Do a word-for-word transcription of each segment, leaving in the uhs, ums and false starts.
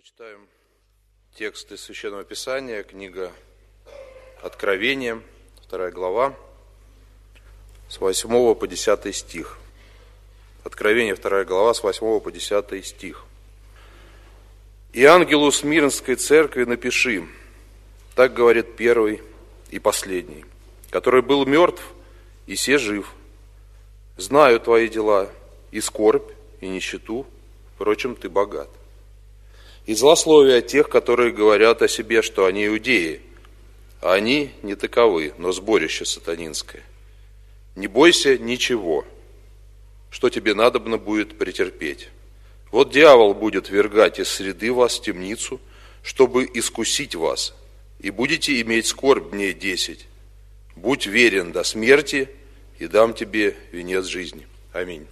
Прочитаем текст из Священного Писания, книга Откровения, вторая глава, с восьмого по десятый стих. Откровение, вторая глава, с восьмого по десятый стих. «И ангелу Смирнской церкви напиши, так говорит первый и последний, который был мертв и се жив. Знаю твои дела, и скорбь, и нищету, впрочем, ты богат. И злословие тех, которые говорят о себе, что они иудеи, а они не таковы, но сборище сатанинское. Не бойся ничего, что тебе надобно будет претерпеть. Вот дьявол будет ввергать из среды вас в темницу, чтобы искусить вас, и будете иметь скорбь дней десять. Будь верен до смерти, и дам тебе венец жизни». Аминь.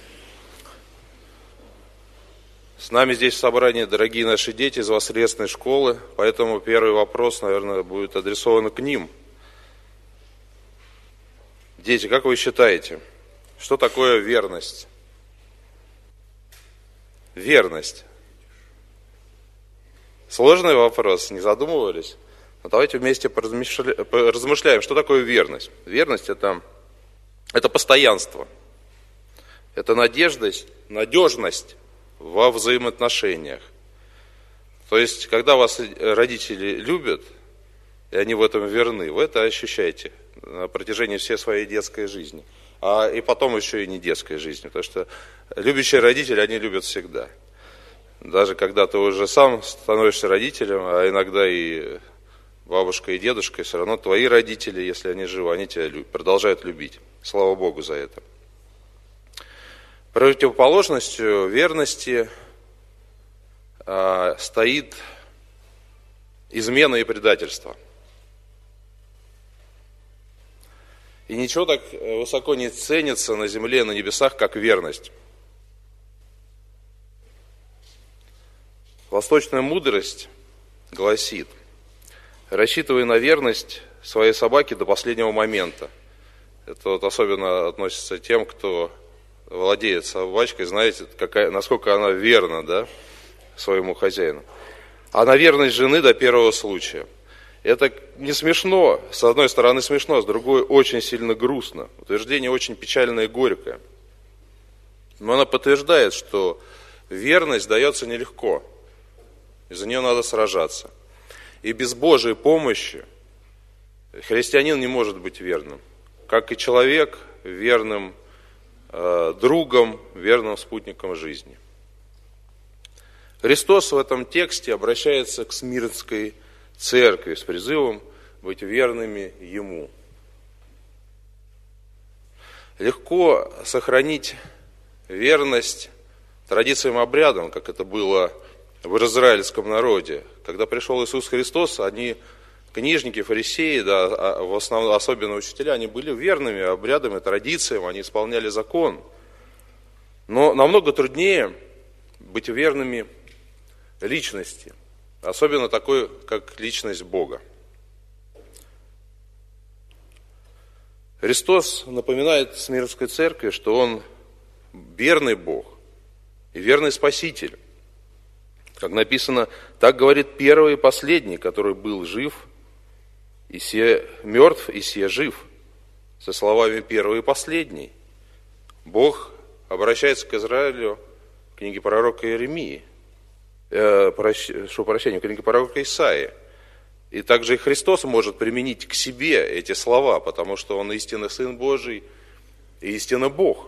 С нами здесь в собрании дорогие наши дети из воскресной школы, поэтому первый вопрос, наверное, будет адресован к ним. Дети, как вы считаете, что такое верность? Верность. Сложный вопрос, не задумывались? Но давайте вместе поразмышляем, что такое верность. Верность – это, это постоянство, это надежность, надежность во взаимоотношениях. То есть, когда вас родители любят, и они в этом верны, вы это ощущаете на протяжении всей своей детской жизни. А и потом еще и не детской жизни, потому что любящие родители, они любят всегда. Даже когда ты уже сам становишься родителем, а иногда и бабушка, и дедушка, и все равно твои родители, если они живы, они тебя продолжают любить. Слава Богу за это. Противоположностью верности э, стоит измена и предательство. И ничего так высоко не ценится на земле и на небесах, как верность. Восточная мудрость гласит: рассчитывай на верность своей собаки до последнего момента. Это вот особенно относится к тем, кто владеет собачкой, знаете, какая, насколько она верна, да, своему хозяину. А на верность жены до первого случая. Это не смешно, с одной стороны смешно, с другой очень сильно грустно. Утверждение очень печальное и горькое. Но оно подтверждает, что верность дается нелегко, и за нее надо сражаться. И без Божьей помощи христианин не может быть верным, как и человек верным другом, верным спутником жизни. Христос в этом тексте обращается к Смирнской церкви с призывом быть верными Ему. Легко сохранить верность традициям и обрядам, как это было в израильском народе. Когда пришел Иисус Христос, они, книжники, фарисеи, да, в основном, особенно учителя, они были верными обрядам и традициям, они исполняли закон. Но намного труднее быть верными личности, особенно такой, как личность Бога. Христос напоминает Смирнской церкви, что Он верный Бог и верный Спаситель. Как написано, так говорит первый и последний, который был жив, и се мертв, и се жив. Со словами первый и последний. Бог обращается к Израилю в книге пророка Иеремии, э, прошу прощения, в книге пророка Исаии. И также и Христос может применить к себе эти слова, потому что Он истинный Сын Божий и истинный Бог.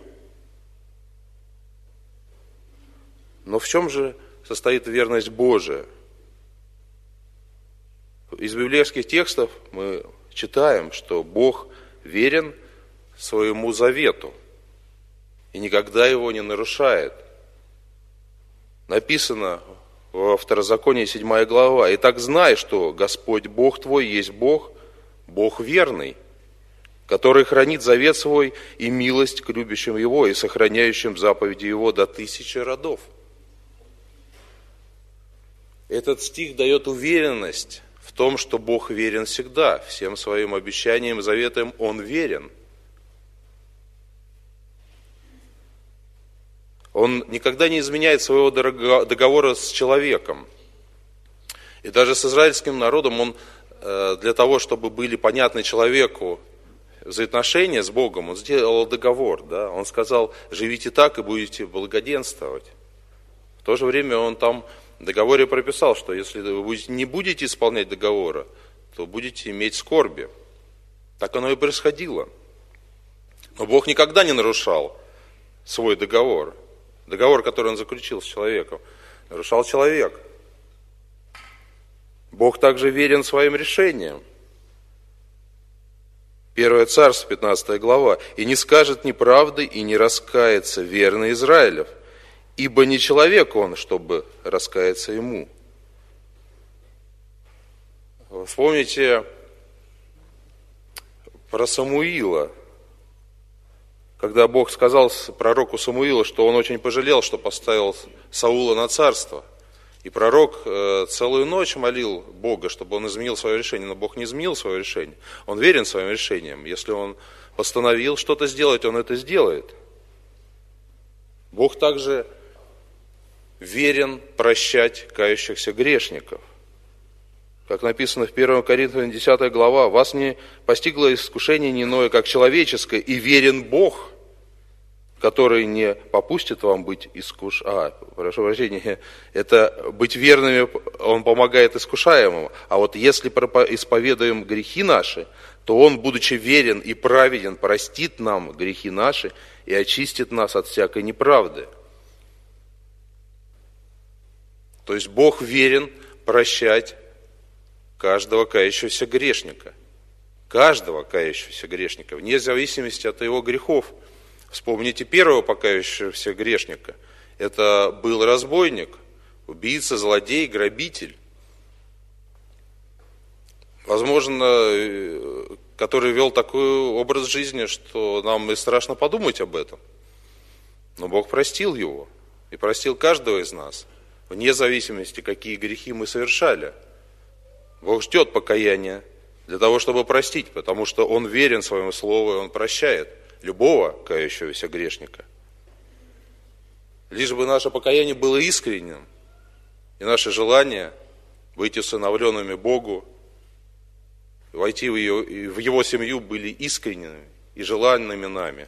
Но в чем же состоит верность Божия? Из библейских текстов мы читаем, что Бог верен своему завету и никогда его не нарушает. Написано во Второзаконии седьмая глава: «Итак знай, что Господь Бог твой есть Бог, Бог верный, который хранит завет свой и милость к любящим Его и сохраняющим заповеди Его до тысячи родов». Этот стих дает уверенность в том, что Бог верен всегда, всем своим обещаниям и заветам Он верен. Он никогда не изменяет своего договора с человеком. И даже с израильским народом он для того, чтобы были понятны человеку взаимоотношения с Богом, он сделал договор. Да? Он сказал: живите так и будете благоденствовать. В то же время он там в договоре прописал, что если вы не будете исполнять договора, то будете иметь скорби. Так оно и происходило. Но Бог никогда не нарушал свой договор. Договор, который он заключил с человеком, нарушал человек. Бог также верен своим решениям. Первое Царство, пятнадцатая глава. «И не скажет неправды, и не раскается верный Израилев, ибо не человек он, чтобы раскаяться ему». Вспомните про Самуила, когда Бог сказал пророку Самуилу, что он очень пожалел, что поставил Саула на царство. И пророк целую ночь молил Бога, чтобы он изменил свое решение, но Бог не изменил свое решение. Он верен своим решениям. Если он постановил что-то сделать, он это сделает. Бог также верен прощать кающихся грешников. Как написано в первом Коринфянам десятая глава: «Вас не постигло искушение не иное, как человеческое, и верен Бог, который не попустит вам быть искуш... А, прошу прощения, это быть верными, он помогает искушаемым. А вот если исповедуем грехи наши, то он, будучи верен и праведен, простит нам грехи наши и очистит нас от всякой неправды». То есть Бог верен прощать каждого кающегося грешника. Каждого кающегося грешника, вне зависимости от его грехов. Вспомните первого покаявшегося грешника. Это был разбойник, убийца, злодей, грабитель. Возможно, который вел такой образ жизни, что нам и страшно подумать об этом. Но Бог простил его и простил каждого из нас, вне зависимости, какие грехи мы совершали. Бог ждет покаяния для того, чтобы простить, потому что Он верен своему слову, и Он прощает любого кающегося грешника. Лишь бы наше покаяние было искренним, и наше желание быть усыновленными Богу, войти в, ее, в Его семью были искренними и желанными нами.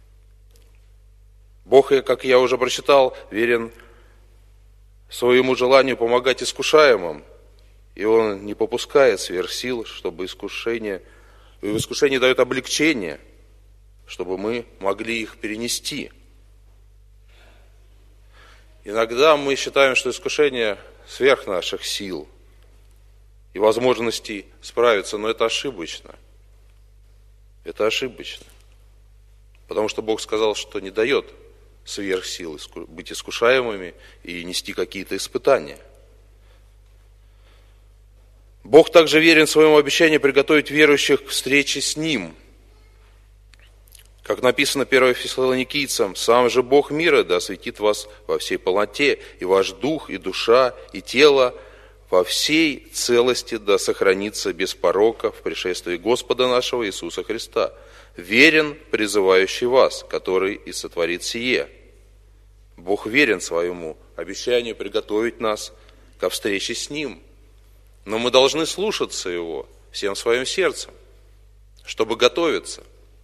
Бог, как я уже прочитал, верен своему желанию помогать искушаемым, и Он не попускает сверх сил, чтобы искушение, и в искушении дает облегчение, чтобы мы могли их перенести. Иногда мы считаем, что искушение сверх наших сил и возможностей справиться, но это ошибочно. Это ошибочно. Потому что Бог сказал, что не дает сверх сил быть искушаемыми и нести какие-то испытания. Бог также верен своему обещанию приготовить верующих к встрече с Ним. Как написано первое Фессалоникийцам: «Сам же Бог мира да осветит вас во всей полноте, и ваш дух, и душа, и тело во всей целости да сохранится без порока в пришествии Господа нашего Иисуса Христа. Верен призывающий вас, который и сотворит сие». Бог верен своему обещанию приготовить нас ко встрече с Ним. Но мы должны слушаться Его всем своим сердцем, чтобы готовиться.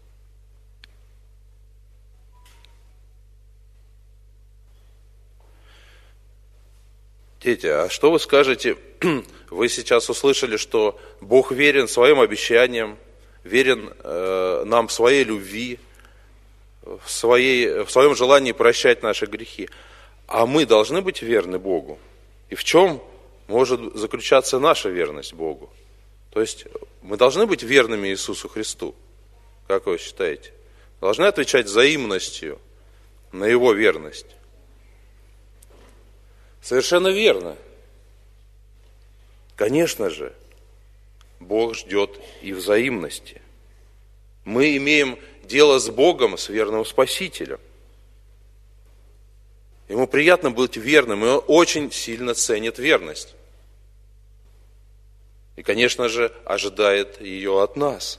Дети, а что вы скажете? Вы сейчас услышали, что Бог верен своим обещаниям, верен э, нам в своей любви, в, своей, в своем желании прощать наши грехи. А мы должны быть верны Богу? И в чем может заключаться наша верность Богу? То есть мы должны быть верными Иисусу Христу? Как вы считаете? Должны отвечать взаимностью на Его верность? Совершенно верно. Конечно же, Бог ждет и взаимности. Мы имеем дело с Богом, с верным Спасителем. Ему приятно быть верным, и Он очень сильно ценит верность. И, конечно же, ожидает ее от нас.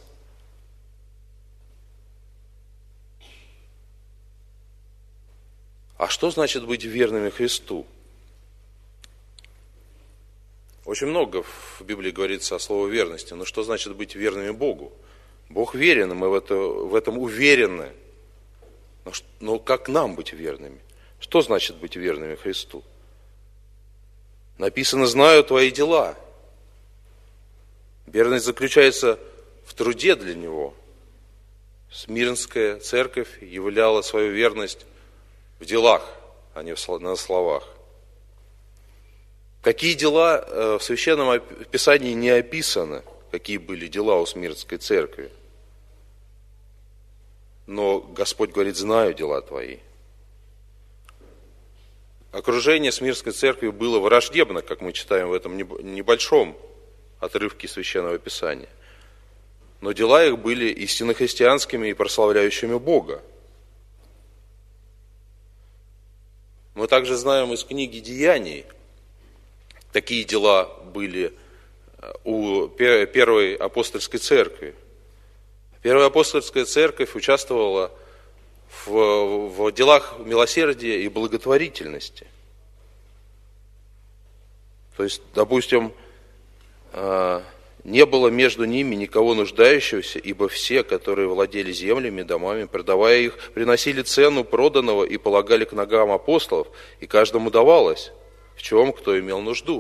А что значит быть верными Христу? Очень много в Библии говорится о слове верности. Но что значит быть верными Богу? Бог верен, и мы в, это, в этом уверены. Но, но как нам быть верными? Что значит быть верными Христу? Написано: «Знаю твои дела». Верность заключается в труде для Него. Смирнская церковь являла свою верность в делах, а не на словах. Какие дела в Священном Писании не описаны, какие были дела у Смирнской церкви. Но Господь говорит: «Знаю дела твои». Окружение Смирнской церкви было враждебно, как мы читаем в этом небольшом отрывке Священного Писания. Но дела их были истинно христианскими и прославляющими Бога. Мы также знаем из книги Деяний, какие дела были у Первой апостольской церкви. Первая апостольская церковь участвовала в, в делах милосердия и благотворительности. То есть, допустим, не было между ними никого нуждающегося, ибо все, которые владели землями, домами, продавая их, приносили цену проданного и полагали к ногам апостолов, и каждому давалось, в чем кто имел нужду.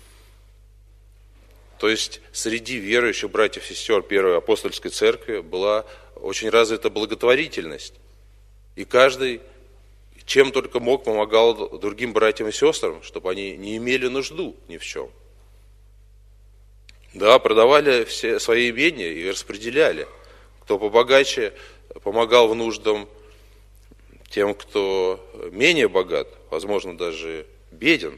То есть среди верующих братьев и сестер Первой апостольской церкви была очень развита благотворительность. И каждый, чем только мог, помогал другим братьям и сестрам, чтобы они не имели нужду ни в чем. Да, продавали все свои имения и распределяли. Кто побогаче, помогал в нуждам тем, кто менее богат, возможно, даже беден.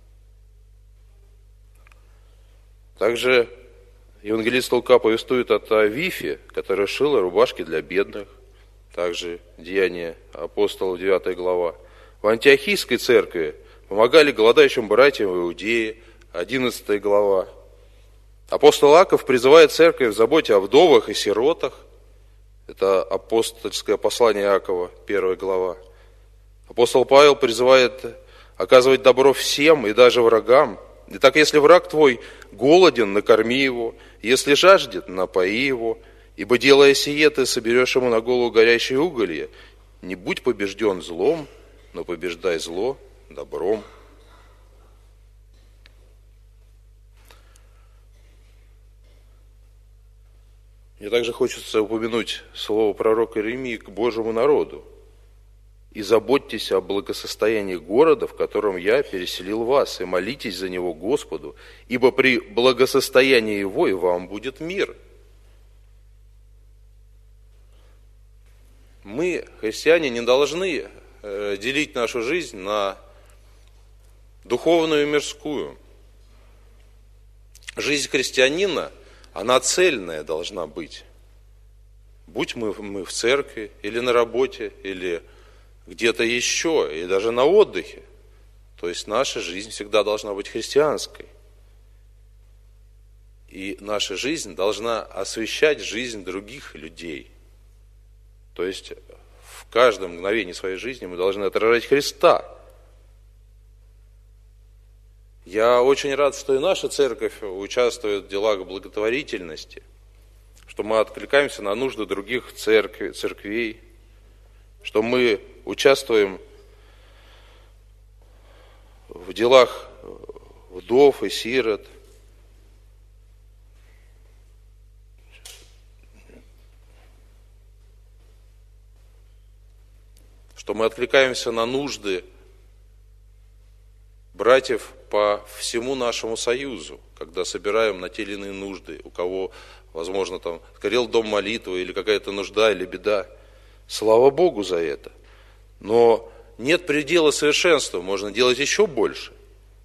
Также евангелист Лука повествует о Тавифе, которая шила рубашки для бедных. Также Деяния апостолов, девятая глава. В Антиохийской церкви помогали голодающим братьям в Иудее, одиннадцатая глава. Апостол Иаков призывает церковь в заботе о вдовах и сиротах. Это апостольское послание Иакова, первая глава. Апостол Павел призывает оказывать добро всем и даже врагам. Итак, если враг твой голоден, накорми его, если жаждет, напои его, ибо, делая сие, ты соберешь ему на голову горящие уголья. Не будь побежден злом, но побеждай зло добром. Мне также хочется упомянуть слово пророка Иеремии к Божьему народу. «И заботьтесь о благосостоянии города, в котором я переселил вас, и молитесь за него Господу, ибо при благосостоянии его и вам будет мир». Мы, христиане, не должны делить нашу жизнь на духовную и мирскую. Жизнь христианина, она цельная должна быть. Будь мы, мы в церкви, или на работе, или где-то еще, или даже на отдыхе. То есть наша жизнь всегда должна быть христианской. И наша жизнь должна освещать жизнь других людей. То есть в каждом мгновении своей жизни мы должны отражать Христа. Я очень рад, что и наша церковь участвует в делах благотворительности, что мы откликаемся на нужды других церкви, церквей, что мы участвуем в делах вдов и сирот. Что мы откликаемся на нужды братьев по всему нашему союзу, когда собираем на те или иные нужды, у кого, возможно, там сгорел дом молитвы или какая-то нужда или беда. Слава Богу за это. Но нет предела совершенства, можно делать еще больше.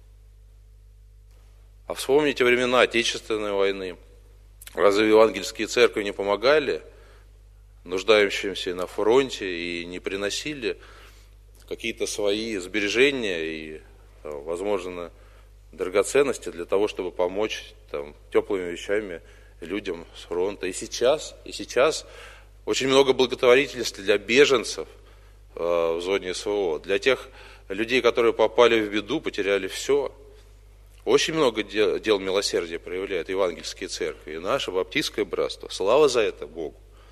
А вспомните времена Отечественной войны. Разве евангельские церкви не помогали нуждающимся на фронте и не приносили какие-то свои сбережения и, возможно, драгоценности для того, чтобы помочь там, теплыми вещами людям с фронта. И сейчас, и сейчас очень много благотворительности для беженцев э, в зоне СВО, для тех людей, которые попали в беду, потеряли все. Очень много дел, дел милосердия проявляют евангельские церкви. И наше баптистское братство. Слава за это Богу.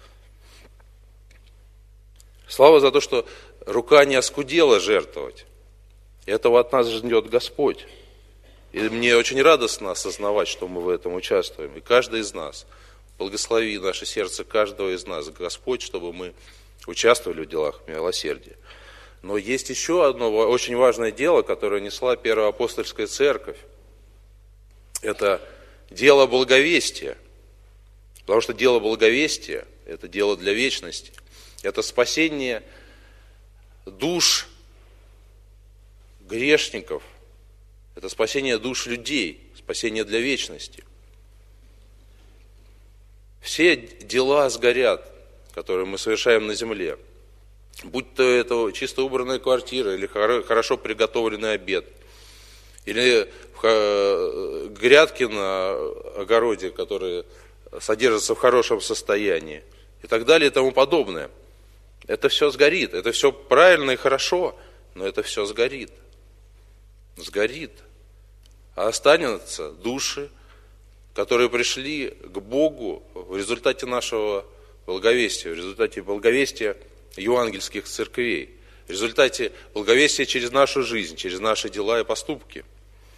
Слава за то, что рука не оскудела жертвовать. Этого от нас ждет Господь. И мне очень радостно осознавать, что мы в этом участвуем. И каждый из нас. Благослови наше сердце каждого из нас, Господь, чтобы мы участвовали в делах милосердия. Но есть еще одно очень важное дело, которое несла Первая апостольская церковь. Это дело благовестия. Потому что дело благовестия – это дело для вечности. Это спасение душ грешников. Это спасение душ людей, спасение для вечности. Все дела сгорят, которые мы совершаем на земле. Будь то это чисто убранная квартира, или хорошо приготовленный обед, или грядки на огороде, которые содержатся в хорошем состоянии, и так далее и тому подобное. Это все сгорит, это все правильно и хорошо, но это все сгорит. Сгорит. А останутся души, которые пришли к Богу в результате нашего благовестия, в результате благовестия евангельских церквей, в результате благовестия через нашу жизнь, через наши дела и поступки.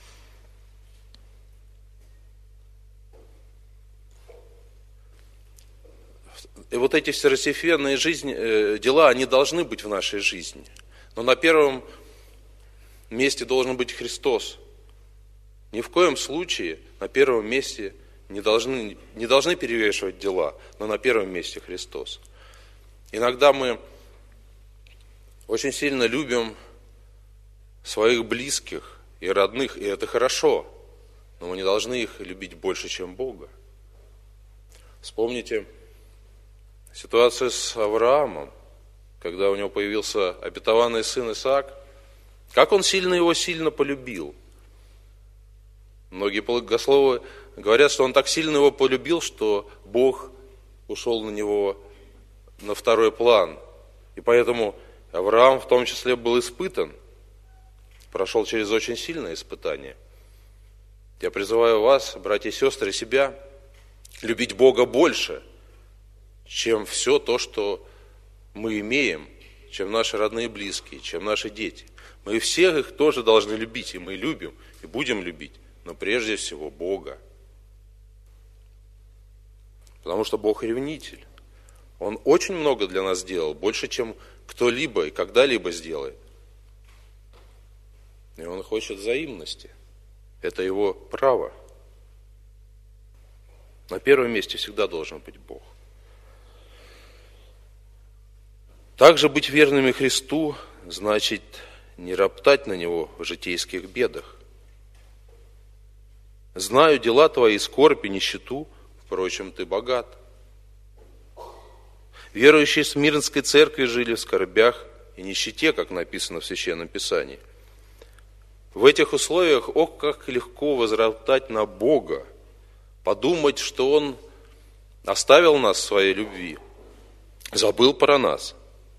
И вот эти второстепенные жизни, дела, они должны быть в нашей жизни. Но на первом месте должен быть Христос. Ни в коем случае на первом месте не должны, не должны перевешивать дела, но на первом месте Христос. Иногда мы очень сильно любим своих близких и родных, и это хорошо, но мы не должны их любить больше, чем Бога. Вспомните ситуацию с Авраамом, когда у него появился обетованный сын Исаак. Как он сильно его сильно полюбил. Многие богословы говорят, что он так сильно его полюбил, что Бог ушел на него на второй план. И поэтому Авраам в том числе был испытан, прошел через очень сильное испытание. Я призываю вас, братья и сестры, себя любить Бога больше, чем все то, что мы имеем, чем наши родные и близкие, чем наши дети. Мы всех их тоже должны любить, и мы любим, и будем любить, но прежде всего Бога. Потому что Бог ревнитель. Он очень много для нас сделал, больше, чем кто-либо и когда-либо сделает. И Он хочет взаимности. Это Его право. На первом месте всегда должен быть Бог. Также быть верными Христу значит не роптать на Него в житейских бедах. Знаю дела твои, скорбь и нищету, впрочем, ты богат. Верующие в Смирнской церкви жили в скорбях и нищете, как написано в Священном Писании. В этих условиях, ох, как легко возроптать на Бога, подумать, что Он оставил нас в своей любви, забыл про нас,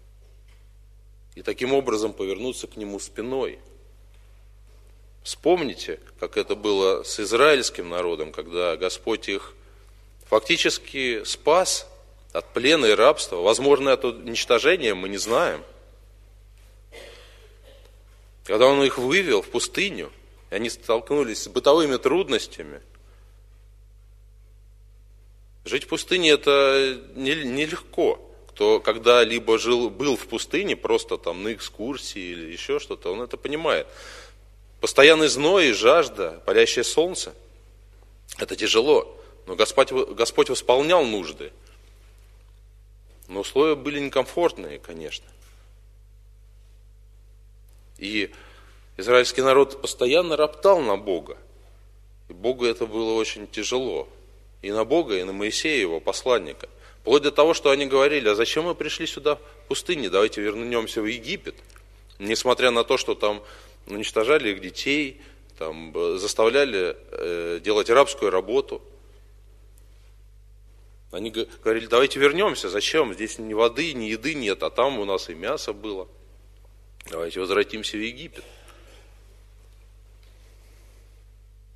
и таким образом повернуться к Нему спиной. Вспомните, как это было с израильским народом, когда Господь их фактически спас от плена и рабства. Возможно, от уничтожения мы не знаем. Когда Он их вывел в пустыню, и они столкнулись с бытовыми трудностями. Жить в пустыне это нелегко. Кто когда-либо жил, был в пустыне, просто там на экскурсии или еще что-то, он это понимает. Постоянный зной и жажда, палящее солнце, это тяжело. Но Господь, Господь восполнял нужды. Но условия были некомфортные, конечно. И израильский народ постоянно роптал на Бога. И Богу это было очень тяжело. И на Бога, и на Моисея, его посланника. Вплоть до того, что они говорили: а зачем мы пришли сюда в пустыне, давайте вернемся в Египет. Несмотря на то, что там уничтожали их детей, там, заставляли э, делать рабскую работу. Они говорили: давайте вернемся, зачем? Здесь ни воды, ни еды нет, а там у нас и мясо было. Давайте возвратимся в Египет.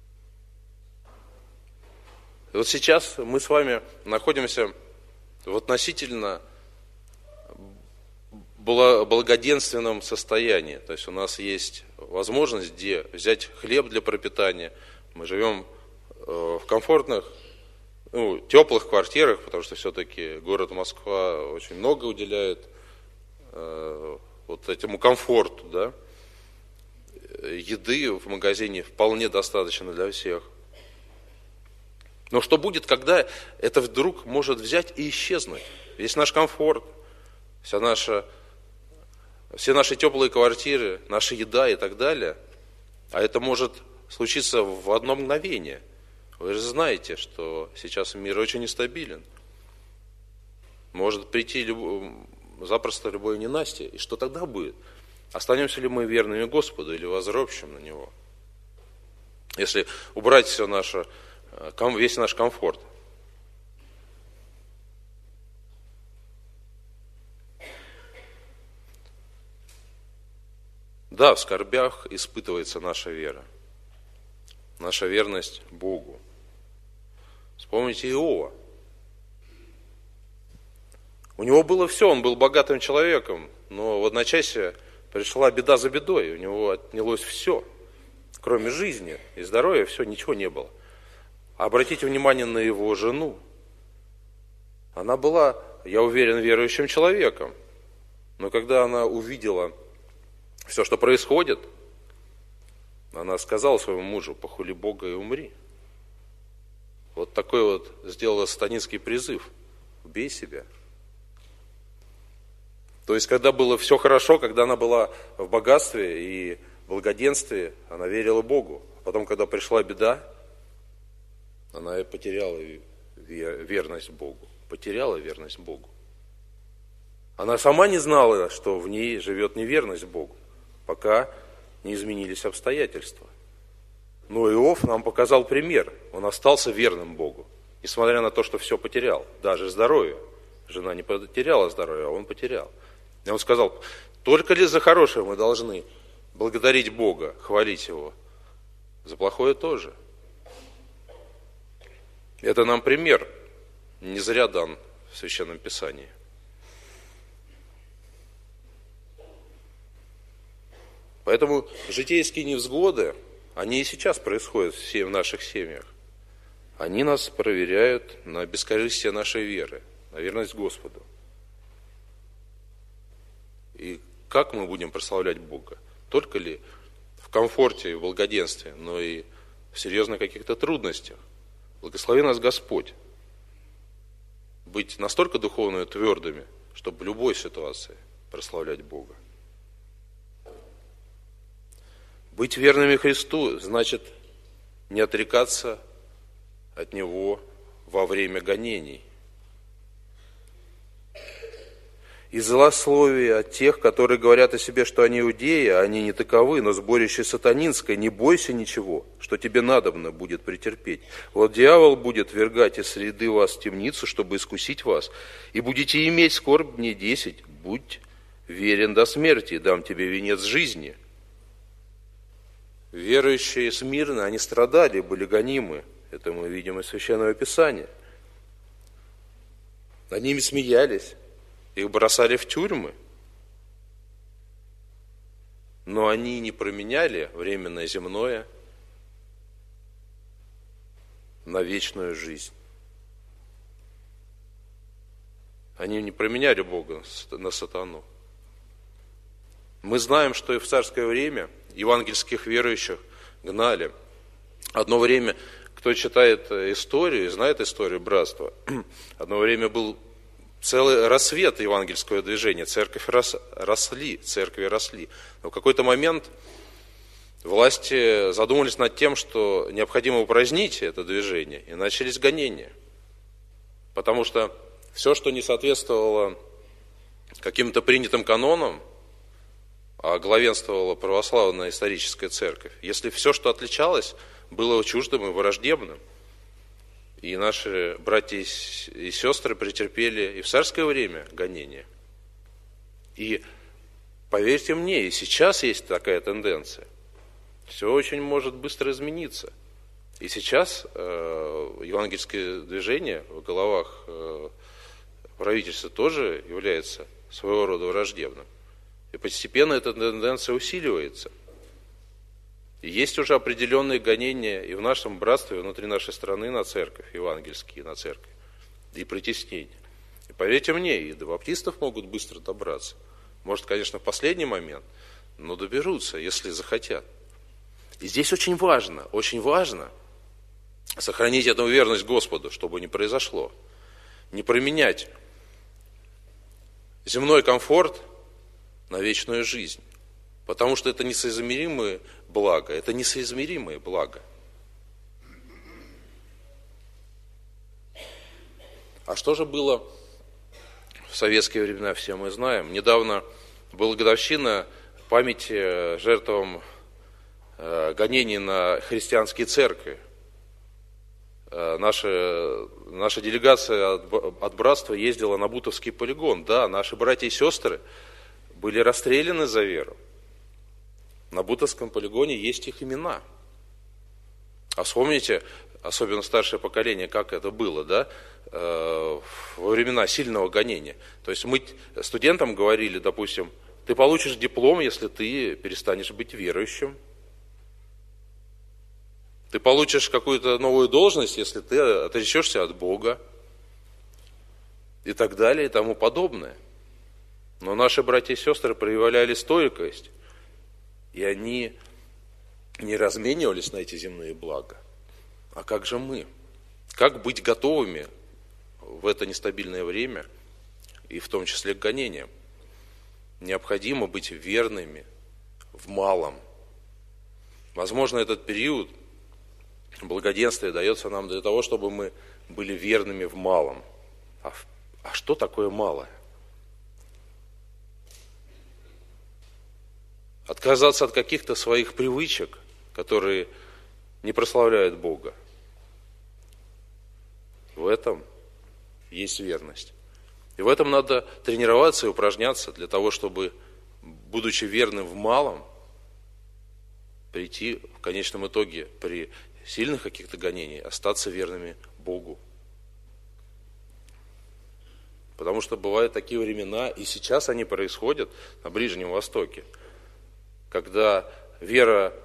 И вот сейчас мы с вами находимся в относительно благоденственном состоянии. То есть у нас есть возможность где взять хлеб для пропитания. Мы живем в комфортных, ну, теплых квартирах, потому что все-таки город Москва очень много уделяет э, вот этому комфорту, да. Еды в магазине вполне достаточно для всех. Но что будет, когда это вдруг может взять и исчезнуть? Весь наш комфорт, вся наша, все наши теплые квартиры, наша еда и так далее, а это может случиться в одно мгновение. Вы же знаете, что сейчас мир очень нестабилен. Может прийти люб... запросто любое ненастье. И что тогда будет? Останемся ли мы верными Господу или возропщим на Него? Если убрать все наше, весь наш комфорт. Да, в скорбях испытывается наша вера. Наша верность Богу. Вспомните Иова. У него было все, он был богатым человеком, но в одночасье пришла беда за бедой, у него отнялось все, кроме жизни и здоровья, все, ничего не было. А обратите внимание на его жену. Она была, я уверен, верующим человеком, но когда она увидела все, что происходит, она сказала своему мужу: похули Бога и умри. Вот такой вот сделала сатанинский призыв: убей себя. То есть, когда было все хорошо, когда она была в богатстве и благоденствии, она верила Богу. А потом, когда пришла беда, она потеряла верность Богу. Потеряла верность Богу. Она сама не знала, что в ней живет неверность Богу, пока не изменились обстоятельства. Но Иов нам показал пример. Он остался верным Богу, несмотря на то, что все потерял, даже здоровье. Жена не потеряла здоровье, а он потерял. И он сказал: только ли за хорошее мы должны благодарить Бога, хвалить Его? За плохое тоже. Это нам пример, не зря дан в Священном Писании. Поэтому житейские невзгоды, они и сейчас происходят в наших семьях. Они нас проверяют на бескорыстие нашей веры, на верность Господу. И как мы будем прославлять Бога? Только ли в комфорте и в благоденствии, но и в серьезных каких-то трудностях? Благослови нас Господь быть настолько духовно и твердыми, чтобы в любой ситуации прославлять Бога. Быть верными Христу значит не отрекаться от Него во время гонений. И злословие от тех, которые говорят о себе, что они иудеи, а они не таковы, но сборище сатанинское, не бойся ничего, что тебе надобно будет претерпеть. Вот дьявол будет ввергать из среды вас в темницу, чтобы искусить вас, и будете иметь скорбь дней десять. Будь верен до смерти, дам тебе венец жизни. Верующие смирно, они страдали, были гонимы. Это мы видим из Священного Писания. Над ними смеялись. Их бросали в тюрьмы, но они не променяли временное земное на вечную жизнь. Они не променяли Бога на сатану. Мы знаем, что и в царское время евангельских верующих гнали. Одно время, кто читает историю и знает историю братства, одно время был целый рассвет евангельского движения, церковь рос, росли, церкви росли. Но в какой-то момент власти задумались над тем, что необходимо упразднить это движение, и начались гонения. Потому что все, что не соответствовало каким-то принятым канонам, а главенствовала православная историческая церковь, если все, что отличалось, было чуждым и враждебным, и наши братья и сестры претерпели и в царское время гонения. И поверьте мне, и сейчас есть такая тенденция. Все очень может быстро измениться. И сейчас э, евангельское движение в головах э, правительства тоже является своего рода враждебным. И постепенно эта тенденция усиливается. И есть уже определенные гонения и в нашем братстве, и внутри нашей страны на церковь, евангельские на церковь, и притеснения. И поверьте мне, и до баптистов могут быстро добраться. Может, конечно, в последний момент, но доберутся, если захотят. И здесь очень важно, очень важно сохранить эту верность Господу, чтобы не произошло. Не променять земной комфорт на вечную жизнь. Потому что это несоизмеримые блага, это несоизмеримые блага. А что же было в советские времена, все мы знаем. Недавно была годовщина памяти жертвам гонений на христианские церкви. Наша, наша делегация от, от братства ездила на Бутовский полигон. Да, наши братья и сестры были расстреляны за веру. На Бутовском полигоне есть их имена. А вспомните, особенно старшее поколение, как это было, да, во времена сильного гонения. То есть мы студентам говорили, допустим, ты получишь диплом, если ты перестанешь быть верующим. Ты получишь какую-то новую должность, если ты отречешься от Бога. И так далее, и тому подобное. Но наши братья и сестры проявляли стойкость, и они не разменивались на эти земные блага. А как же мы? Как быть готовыми в это нестабильное время, и в том числе к гонениям? Необходимо быть верными в малом. Возможно, этот период благоденствия дается нам для того, чтобы мы были верными в малом. А, а что такое малое? Отказаться от каких-то своих привычек, которые не прославляют Бога. В этом есть верность. И в этом надо тренироваться и упражняться для того, чтобы, будучи верным в малом, прийти в конечном итоге при сильных каких-то гонений, остаться верными Богу. Потому что бывают такие времена, и сейчас они происходят на Ближнем Востоке, когда вера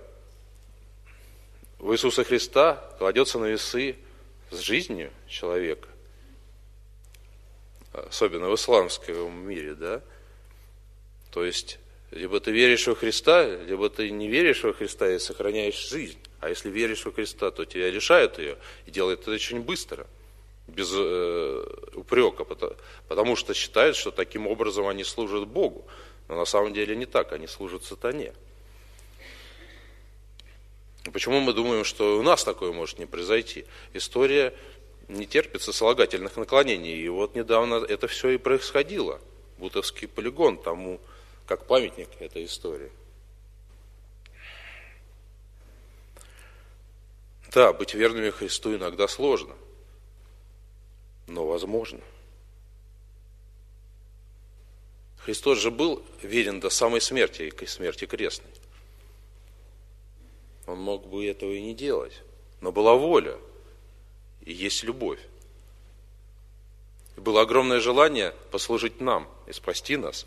в Иисуса Христа кладется на весы с жизнью человека, особенно в исламском мире, да. То есть, либо ты веришь во Христа, либо ты не веришь во Христа и сохраняешь жизнь. А если веришь во Христа, то тебя лишают ее и делают это очень быстро, без э, упрека, потому, потому что считают, что таким образом они служат Богу. Но на самом деле не так, они служат сатане. Почему мы думаем, что у нас такое может не произойти? История не терпит сослагательных наклонений. И вот недавно это все и происходило. Бутовский полигон тому, как памятник этой истории. Да, быть верными Христу иногда сложно, но возможно. Христос же был верен до самой смерти, и смерти крестной. Он мог бы этого и не делать, но была воля, и есть любовь. И было огромное желание послужить нам и спасти нас.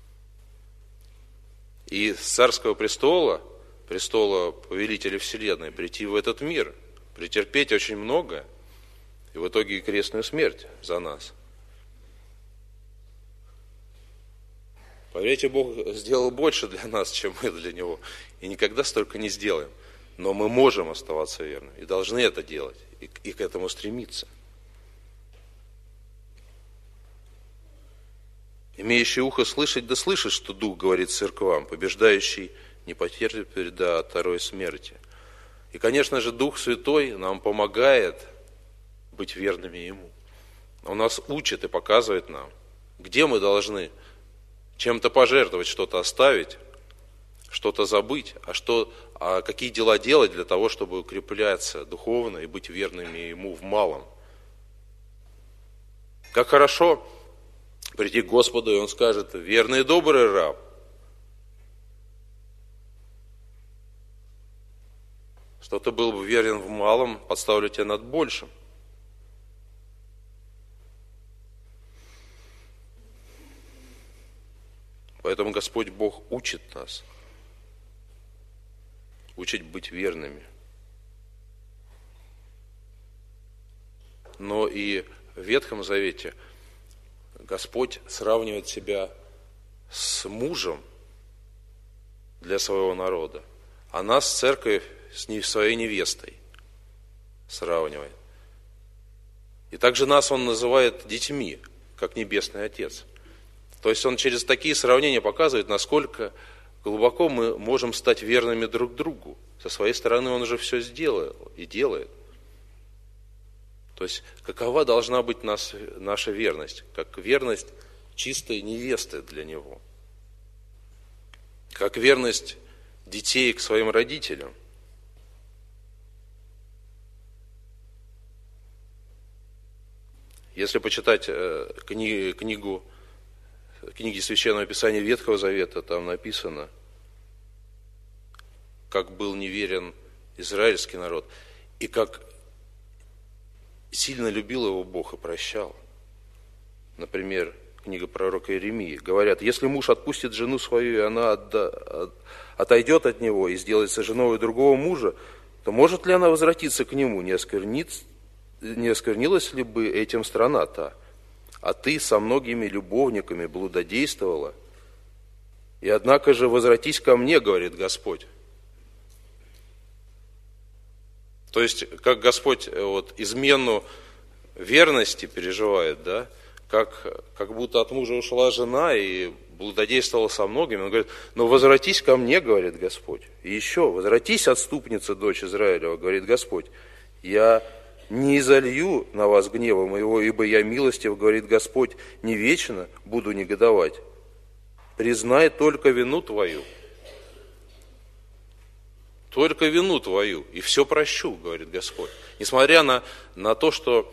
И с царского престола, престола повелителя вселенной, прийти в этот мир, претерпеть очень многое, и в итоге и крестную смерть за нас. Поверьте, Бог сделал больше для нас, чем мы для Него, и никогда столько не сделаем. Но мы можем оставаться верными, и должны это делать, и, и к этому стремиться. Имеющий ухо слышать, да слышит, что Дух говорит церквам, побеждающий не потерпит до второй смерти. И, конечно же, Дух Святой нам помогает быть верными Ему. Он нас учит и показывает нам, где мы должны чем-то пожертвовать, что-то оставить, что-то забыть, а, что, а какие дела делать для того, чтобы укрепляться духовно и быть верными Ему в малом. Как хорошо прийти к Господу, и Он скажет: верный и добрый раб. что ты был бы верен в малом, поставлю тебя над большим. Поэтому Господь Бог учит нас, учит быть верными. Но и в Ветхом Завете Господь сравнивает себя с мужем для своего народа, а нас, церковь, с своей невестой сравнивает. И также нас Он называет детьми, как Небесный Отец. То есть Он через такие сравнения показывает, насколько глубоко мы можем стать верными друг другу. Со своей стороны Он уже все сделал и делает. То есть какова должна быть нас, наша верность, как верность чистой невесты для Него, как верность детей к своим родителям. Если почитать кни, книгу, книги Священного Писания Ветхого Завета, там написано, как был неверен израильский народ, и как сильно любил его Бог и прощал. Например, книга пророка Иеремии. Говорят, если муж отпустит жену свою, и она отда, отойдет от него и сделается женой другого мужа, то может ли она возвратиться к нему? Не осквернится, не осквернилась ли бы этим страна та? А ты со многими любовниками блудодействовала. И однако же возвратись ко мне, говорит Господь. То есть, как Господь вот, измену верности переживает, да, как, как будто от мужа ушла жена и блудодействовала со многими. Он говорит, ну возвратись ко мне, говорит Господь. И еще, возвратись, отступница, дочь Израилева, говорит Господь. Я не изолью на вас гнева моего, ибо я милостив, говорит Господь, не вечно буду негодовать. Признай только вину твою. Только вину твою, и все прощу, говорит Господь. Несмотря на, на то, что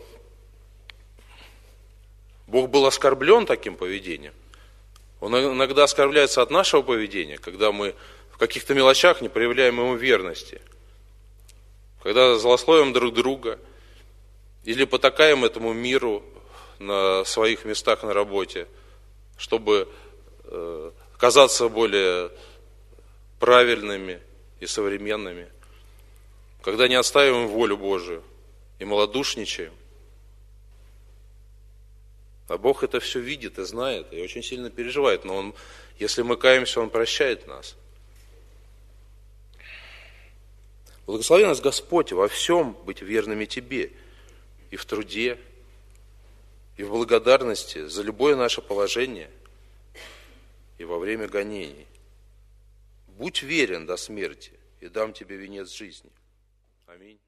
Бог был оскорблен таким поведением, Он иногда оскорбляется от нашего поведения, когда мы в каких-то мелочах не проявляем Ему верности, когда злословим друг друга, или потакаем этому миру на своих местах на работе, чтобы э, казаться более правильными и современными, когда не отстаиваем волю Божию и малодушничаем. А Бог это все видит и знает, и очень сильно переживает, но Он, если мы каемся, Он прощает нас. Благослови нас Господь во всем быть верными Тебе, и в труде, и в благодарности за любое наше положение, и во время гонений. Будь верен до смерти, и дам тебе венец жизни. Аминь.